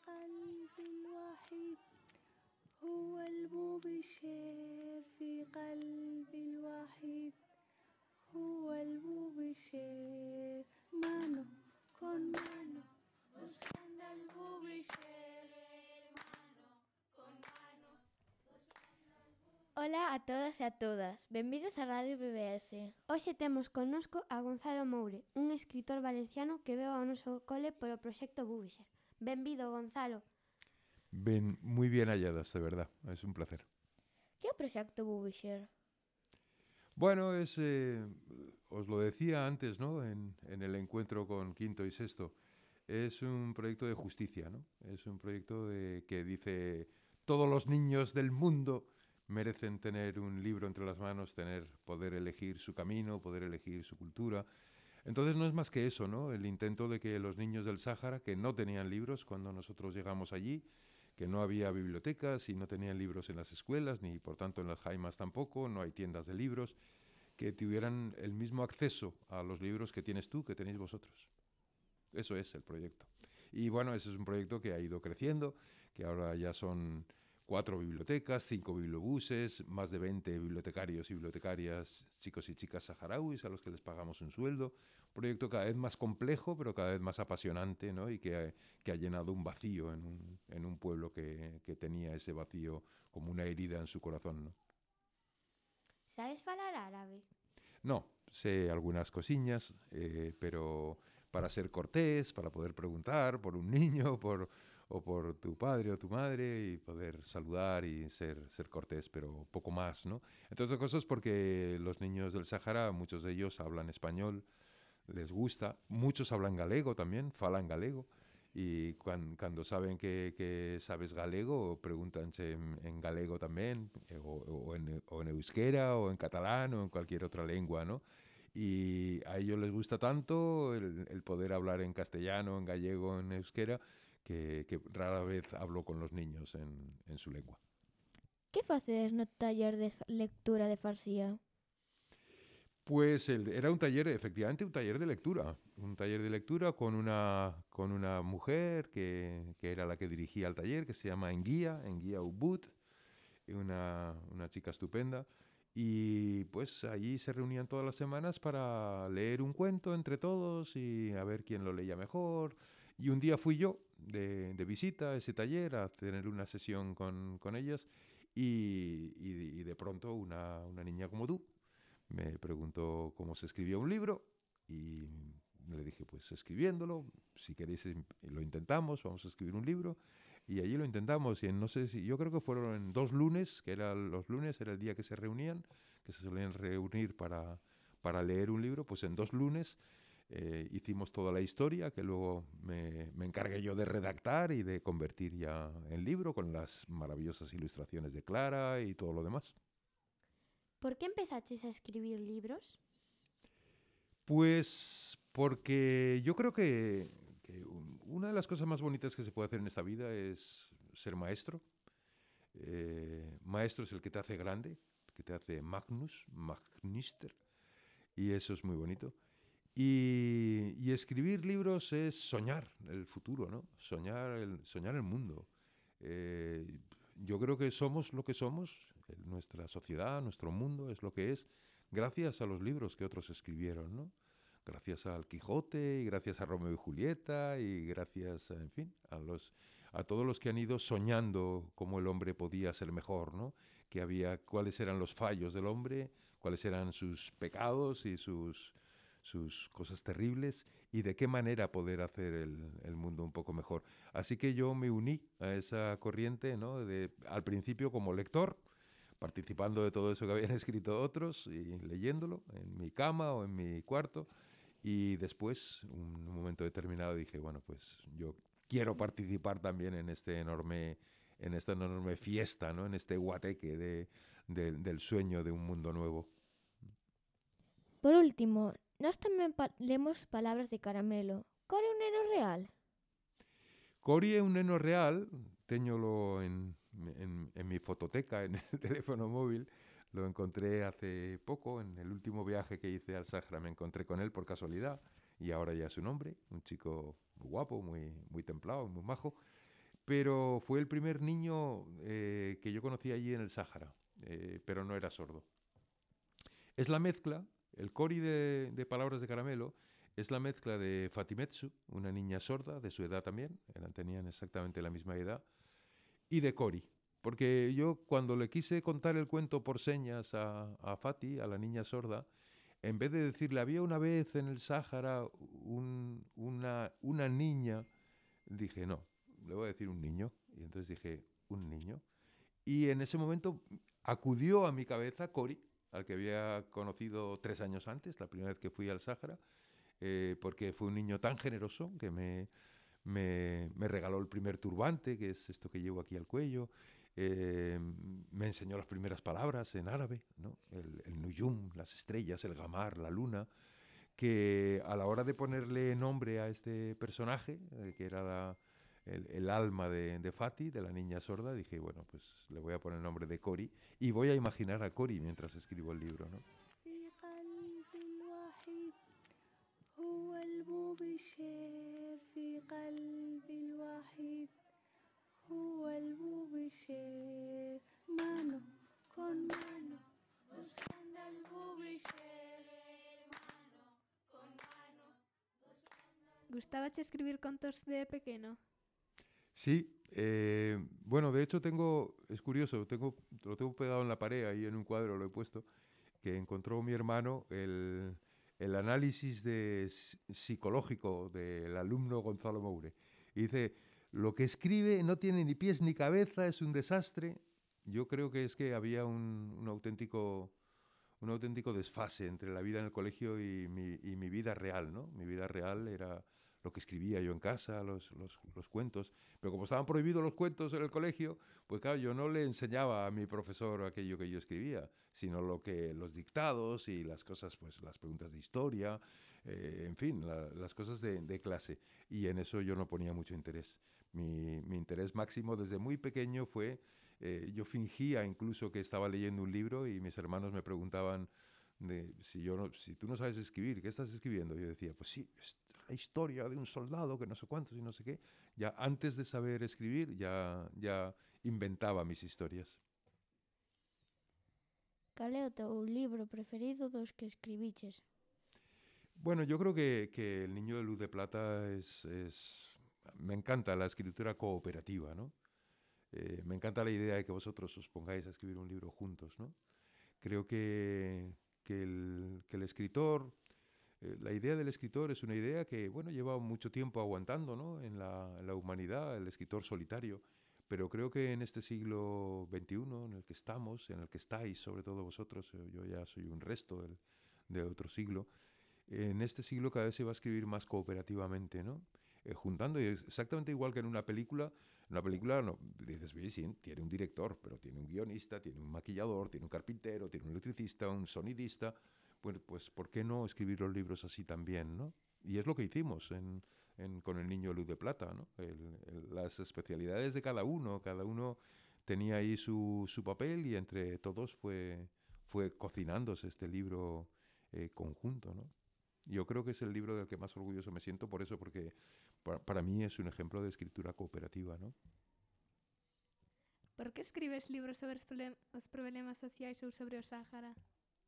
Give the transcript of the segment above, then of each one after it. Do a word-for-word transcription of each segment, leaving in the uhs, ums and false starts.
قلبي الوحيد هو المبشر في قلبي الوحيد هو المبشر mano con mano buscando al mubisher mano con mano. Ola a todas e a todas, benvidos a Radio B B S. Hoxe temos connosco a Gonzalo Moure, un escritor valenciano que veo ao noso cole polo proxecto Bubixer. Benvido, Gonzalo. Ben, muy bien halladas, de verdad, es un placer. Que é o proxecto Bubixer? Bueno, es, eh, os lo decía antes, ¿no? En, en el encuentro con Quinto y Sexto, es un proyecto de justicia, ¿no? Es un proyecto de, que dice todos los niños del mundo merecen tener un libro entre las manos, tener, poder elegir su camino, poder elegir su cultura. Entonces no es más que eso, ¿no? El intento de que los niños del Sáhara, que no tenían libros cuando nosotros llegamos allí, que no había bibliotecas y no tenían libros en las escuelas, ni por tanto en las jaimas tampoco, no hay tiendas de libros, que tuvieran el mismo acceso a los libros que tienes tú, que tenéis vosotros. Eso es el proyecto. Y bueno, ese es un proyecto que ha ido creciendo, que ahora ya son cuatro bibliotecas, cinco bibliobuses, más de veinte bibliotecarios y bibliotecarias, chicos y chicas saharauis a los que les pagamos un sueldo. Un proyecto cada vez más complejo, pero cada vez más apasionante, ¿no? Y que ha, que ha llenado un vacío en un, en un pueblo que, que tenía ese vacío como una herida en su corazón, ¿no? Sabes falar árabe? No, sé algunas cosiñas, eh, pero para ser cortés, para poder preguntar por un niño, por, o por tu padre o tu madre y poder saludar y ser, ser cortés, pero poco más, ¿no? Entre otras cosas porque los niños del Sáhara, muchos de ellos hablan español, les gusta, muchos hablan galego también, falan galego, y cuando, cuando saben que, que sabes galego, pregúntanse en, en galego también, eh, o, o, en, o en euskera, o en catalán, o en cualquier otra lengua, ¿no? Y a ellos les gusta tanto el, el poder hablar en castellano, en gallego, en euskera, que, que rara vez hablo con los niños en, en su lengua. Que facedes no taller de lectura de Farsía? Pues el, era un taller, efectivamente, un taller de lectura. Un taller de lectura con una, con una mujer que, que era la que dirigía el taller, que se llama Enguía, Enguía Ubud, una, una chica estupenda. Y pues allí se reunían todas las semanas para leer un cuento entre todos y a ver quién lo leía mejor. Y un día fui yo de, de visita a ese taller a tener una sesión con, con ellas y, y, y de pronto una, una niña como tú me preguntó cómo se escribía un libro y le dije, pues escribiéndolo, si queréis lo intentamos, vamos a escribir un libro. Y allí lo intentamos y en, no sé si, yo creo que fueron en dos lunes, que eran los lunes, era el día que se reunían, que se solían reunir para, para leer un libro, pues en dos lunes eh, hicimos toda la historia que luego me, me encargué yo de redactar y de convertir ya en libro con las maravillosas ilustraciones de Clara y todo lo demás. Por que empezaches a escribir libros? Pues porque yo creo que, que un, una de las cosas más bonitas que se puede hacer en esta vida es ser maestro. Eh, maestro es el que te hace grande, que te hace magnus, magnister, y eso es muy bonito. Y, y escribir libros es soñar el futuro, ¿no? Soñar el, soñar el mundo. Eh, yo creo que somos lo que somos, nuestra sociedad, nuestro mundo es lo que es, gracias a los libros que otros escribieron, ¿no? Gracias al Quijote y gracias a Romeo y Julieta y gracias, a, en fin, a los a todos los que han ido soñando cómo el hombre podía ser mejor, ¿no? Que había, cuáles eran los fallos del hombre, cuáles eran sus pecados y sus sus cosas terribles y de qué manera poder hacer el, el mundo un poco mejor. Así que yo me uní a esa corriente, ¿no? De, al principio como lector, participando de todo eso que habían escrito otros y leyéndolo en mi cama o en mi cuarto. Y después, un momento determinado, dije, bueno, pues yo quiero participar también en este enorme, en esta enorme fiesta, ¿no? En este guateque de, de, del sueño de un mundo nuevo. Por último, nós tamén pa lemos palabras de Caramelo. Core un neno real? Cori é un neno real, teñolo en, en, en mi fototeca, en el teléfono móvil, lo encontré hace poco, en el último viaje que hice al Sáhara me encontré con él por casualidad, y ahora ya es un hombre, un chico muy guapo, muy, muy templado, muy majo, pero fue el primer niño eh, que yo conocí allí en el Sáhara, eh, pero no era sordo. Es la mezcla, el cori de, de Palabras de Caramelo, es la mezcla de Fatimetsu, una niña sorda, de su edad también, eran, tenían exactamente la misma edad, y de Cori. Porque yo cuando le quise contar el cuento por señas a, a Fati, a la niña sorda, en vez de decirle, había una vez en el Sáhara un, una, una niña, dije, no, le voy a decir un niño. Y entonces dije, un niño. Y en ese momento acudió a mi cabeza Cori, al que había conocido tres años antes, la primera vez que fui al Sáhara, eh, porque fue un niño tan generoso que me, me, me regaló el primer turbante, que es esto que llevo aquí al cuello, eh, me enseñó las primeras palabras en árabe, ¿no? el, el nuyum, las estrellas, el gamar, la luna, que a la hora de ponerle nombre a este personaje, eh, que era la, el, el alma de, de Fati, de la niña sorda, dije, bueno, pues le voy a poner el nombre de Cori y voy a imaginar a Cori mientras escribo el libro, ¿no? في قلب الوحيد هو المبشر في قلب الوحيد هو المبشر mano con mano buscando al mubisher mano con mano Gustábache escribir contos de pequeno? Sí, eh, bueno, de hecho tengo, es curioso, tengo, lo tengo pegado en la pared, ahí en un cuadro lo he puesto, que encontró mi hermano el, el análisis de, psicológico del alumno Gonzalo Moure. Y dice, lo que escribe no tiene ni pies ni cabeza, es un desastre. Yo creo que es que había un, un auténtico, un auténtico desfase entre la vida en el colegio y mi, y mi vida real, ¿no? Mi vida real era lo que escribía yo en casa, los, los, los cuentos. Pero como estaban prohibidos los cuentos en el colegio, pues claro, yo no le enseñaba a mi profesor aquello que yo escribía, sino lo que, los dictados y las cosas, pues las preguntas de historia, eh, en fin, la, las cosas de, de clase. Y en eso yo no ponía mucho interés. Mi, mi interés máximo desde muy pequeño fue, eh, yo fingía incluso que estaba leyendo un libro y mis hermanos me preguntaban de, si, yo no, si tú no sabes escribir, ¿qué estás escribiendo? Yo decía, pues sí, es la historia de un soldado que no sé cuántos y no sé qué. Ya antes de saber escribir, ya, ya inventaba mis historias. Cal é o teu libro preferido dos que escribiches? Bueno, yo creo que, que El niño de luz de plata es, es... Me encanta la escritura cooperativa, ¿no? Eh, me encanta la idea de que vosotros os pongáis a escribir un libro juntos, ¿no? Creo que, que, el, que el escritor... Eh, la idea del escritor es una idea que, bueno, lleva mucho tiempo aguantando, ¿no? En la, en la humanidad, el escritor solitario. Pero creo que en este siglo veintiuno, en el que estamos, en el que estáis, sobre todo vosotros, eh, yo ya soy un resto del, de otro siglo, en este siglo cada vez se va a escribir más cooperativamente, ¿no? Eh, juntando, y es exactamente igual que en una película. En una película, no, dices, sí, tiene un director, pero tiene un guionista, tiene un maquillador, tiene un carpintero, tiene un electricista, un sonidista. Bueno, pues ¿por qué no escribir los libros así también, ¿no? Y es lo que hicimos en, en, con El niño de luz de plata, ¿no? El, el, las especialidades de cada uno, cada uno tenía ahí su, su papel y entre todos fue, fue cocinándose este libro eh, conjunto, ¿no? Yo creo que es el libro del que más orgulloso me siento por eso, porque para, para mí es un ejemplo de escritura cooperativa, ¿no? Por que escribes libros sobre os, problem os problemas sociais ou sobre o Sáhara?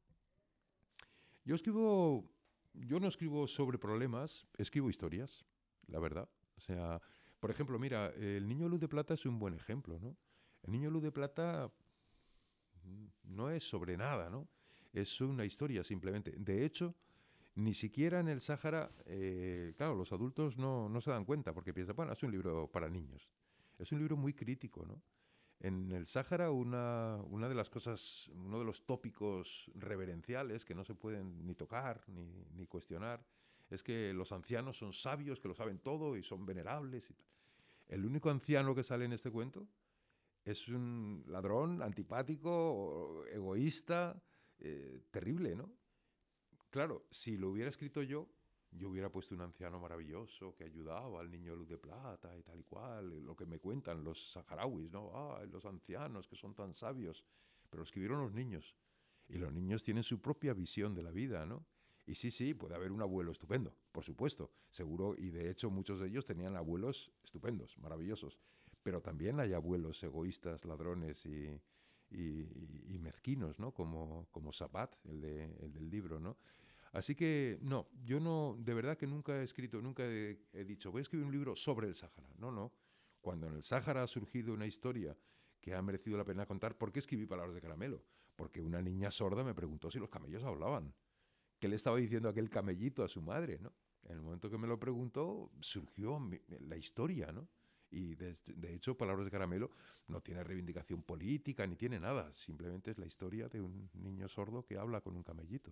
Yo escribo, yo no escribo sobre problemas, escribo historias, la verdad. O sea, por ejemplo, mira, El niño luz de plata es un buen ejemplo, ¿no? El niño luz de plata no es sobre nada, ¿no? Es una historia simplemente. De hecho, ni siquiera en el Sáhara, eh, claro, los adultos no, no se dan cuenta porque piensan, bueno, es un libro para niños. Es un libro muy crítico, ¿no? En el Sáhara, una, una de las cosas, uno de los tópicos reverenciales que no se pueden ni tocar ni, ni cuestionar, es que los ancianos son sabios, que lo saben todo y son venerables. Y tal. El único anciano que sale en este cuento es un ladrón, antipático, egoísta, eh, terrible, ¿no? Claro, si lo hubiera escrito yo, yo hubiera puesto un anciano maravilloso que ayudaba al niño de luz de plata y tal y cual, lo que me cuentan los saharauis, ¿no? Ah, los ancianos que son tan sabios. Pero lo escribieron los niños. Y los niños tienen su propia visión de la vida, ¿no? Y sí, sí, puede haber un abuelo estupendo, por supuesto, seguro, y de hecho muchos de ellos tenían abuelos estupendos, maravillosos. pero también hay abuelos egoístas, ladrones y, y, y mezquinos, ¿no? Como, como Sabat, el, de, el del libro, ¿no? Así que, no, yo no, de verdad que nunca he escrito, nunca he, he dicho, voy a escribir un libro sobre el Sáhara. No, no. Cuando en el Sáhara ha surgido una historia que ha merecido la pena contar, ¿por qué escribí Palabras de Caramelo? Porque una niña sorda me preguntó si los camellos hablaban. ¿Qué le estaba diciendo aquel camellito a su madre, ¿no? En el momento que me lo preguntó, surgió mi, la historia, ¿no? Y de, de hecho, Palabras de Caramelo no tiene reivindicación política ni tiene nada. Simplemente es la historia de un niño sordo que habla con un camellito.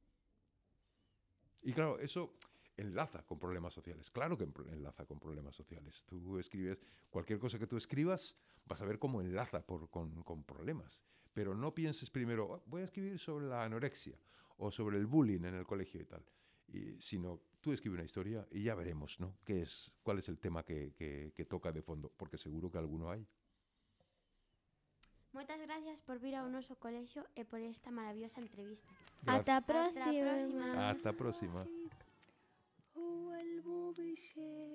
Y claro, eso enlaza con problemas sociales. Claro que enlaza con problemas sociales. Tú escribes, cualquier cosa que tú escribas, vas a ver cómo enlaza por, con, con problemas. Pero no pienses primero, oh, voy a escribir sobre la anorexia o sobre el bullying en el colegio y tal. Y, sino tú escribes una historia y ya veremos, ¿no? ¿Qué es, cuál es el tema que, que, que toca de fondo? Porque seguro que alguno hay. Moitas gracias por vir ao noso colexio e por esta maravillosa entrevista. Gracias. Ata a Hasta a próxima. próxima. Hasta próxima. هو المبشر